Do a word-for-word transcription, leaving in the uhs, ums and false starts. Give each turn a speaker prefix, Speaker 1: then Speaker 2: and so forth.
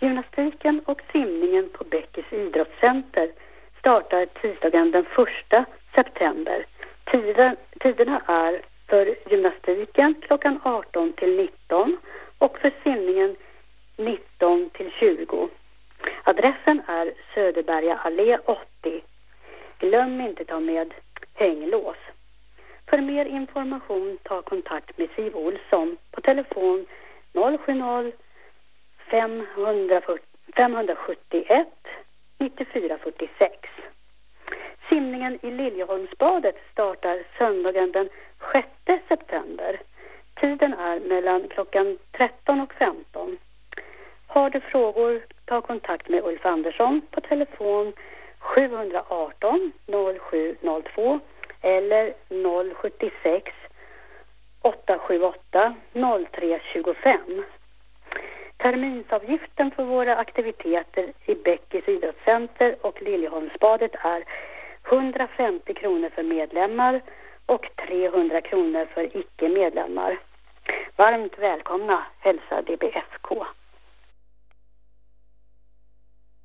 Speaker 1: Gymnastiken och simningen på Bäckes idrottscenter startar tisdagen den första september. Tiden, tiderna är för gymnastiken klockan arton till nitton och för simningen nitton till tjugo. Adressen är Söderberga allé åttio. Glöm inte ta med hänglås. För mer information ta kontakt med Siv Olsson på telefon noll sju noll fem sju ett nio fyra fyra sex. Simningen i Liljeholmsbadet startar söndagen den sjätte september. Tiden är mellan klockan tretton och femton. Har du frågor, ta kontakt med Ulf Andersson på telefon sju ett åtta noll sju noll två eller noll sju sex åtta sju åtta noll tre två fem. Terminsavgiften för våra aktiviteter i Bäckes idrottscenter och Liljeholmsbadet är hundrafemtio kronor för medlemmar och trehundra kronor för icke-medlemmar. Varmt välkomna, hälsa D B F K.